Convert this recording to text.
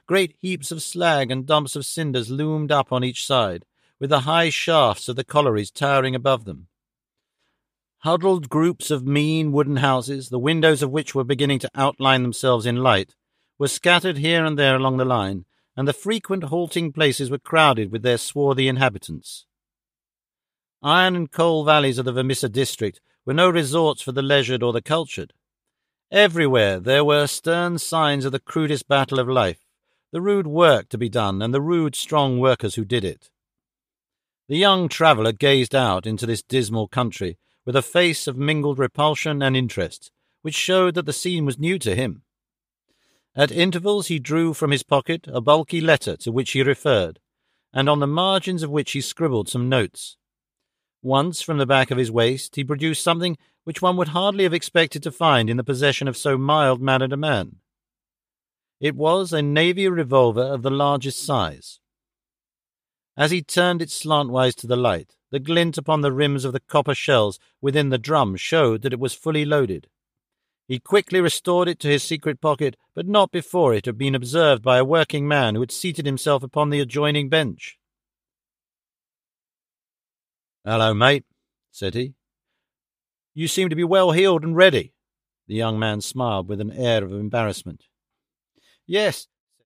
Great heaps of slag and dumps of cinders loomed up on each side, with the high shafts of the collieries towering above them. Huddled groups of mean wooden houses, the windows of which were beginning to outline themselves in light, were scattered here and there along the line, and the frequent halting places were crowded with their swarthy inhabitants. Iron and coal valleys of the Vermissa district were no resorts for the leisured or the cultured. Everywhere there were stern signs of the crudest battle of life, the rude work to be done and the rude, strong workers who did it. The young traveller gazed out into this dismal country with a face of mingled repulsion and interest, which showed that the scene was new to him. At intervals he drew from his pocket a bulky letter to which he referred, and on the margins of which he scribbled some notes. Once, from the back of his waist, he produced something which one would hardly have expected to find in the possession of so mild-mannered a man. It was a navy revolver of the largest size. As he turned it slantwise to the light, the glint upon the rims of the copper shells within the drum showed that it was fully loaded. He quickly restored it to his secret pocket, but not before it had been observed by a working man who had seated himself upon the adjoining bench. "Hello, mate," said he. "You seem to be well heeled and ready." The young man smiled with an air of embarrassment. "Yes,